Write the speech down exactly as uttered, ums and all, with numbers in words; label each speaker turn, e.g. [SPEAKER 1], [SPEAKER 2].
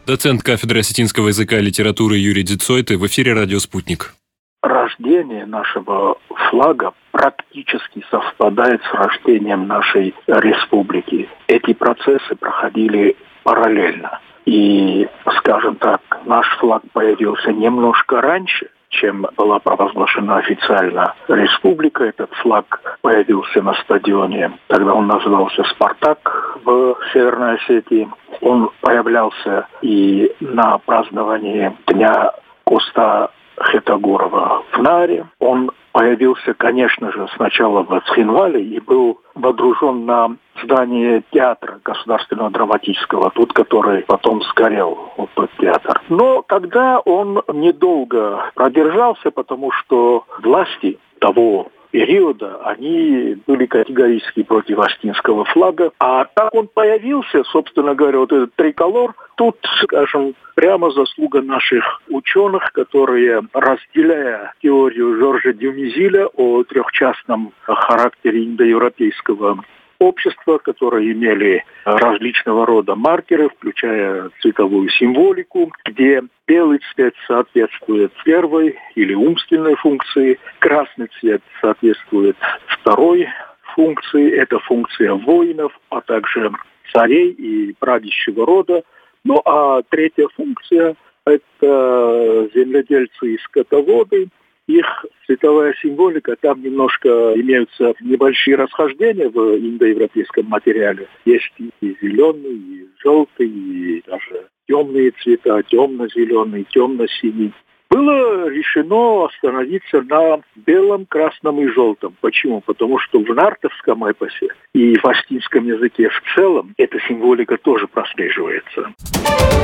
[SPEAKER 1] Доцент кафедры осетинского языка и литературы Юрий Дицойты в эфире «Радио Спутник».
[SPEAKER 2] Рождение нашего флага практически совпадает с рождением нашей республики. Эти процессы проходили параллельно. И, скажем так, наш флаг появился немножко раньше, чем была провозглашена официально республика. Этот флаг появился на стадионе. Тогда он назывался «Спартак» в Северной Осетии. Он появлялся и на праздновании Дня Коста Хетагорова в Наре. Он появился, конечно же, сначала в Цхинвале и был водружен на здание театра Государственного драматического, тот, который потом сгорел, вот тот театр. Но тогда он недолго продержался, потому что власти того периода, они были категорически против осетинского флага. А так он появился, собственно говоря, вот этот триколор, тут, скажем, прямо заслуга наших ученых, которые, разделяя теорию Жоржа Дюмизиля о трехчастном характере индоевропейского общества, которые имели различного рода маркеры, включая цветовую символику, где белый цвет соответствует первой или умственной функции, красный цвет соответствует второй функции, это функция воинов, а также царей и правящего рода. Ну а третья функция – это земледельцы и скотоводы. Их цветовая символика, там немножко имеются небольшие расхождения в индоевропейском материале. Есть и зеленый, и желтый, и даже темные цвета, темно-зеленый, темно-синий. Было решено остановиться на белом, красном и желтом. Почему? Потому что в нартовском эпосе и в осетинском языке в целом эта символика тоже прослеживается.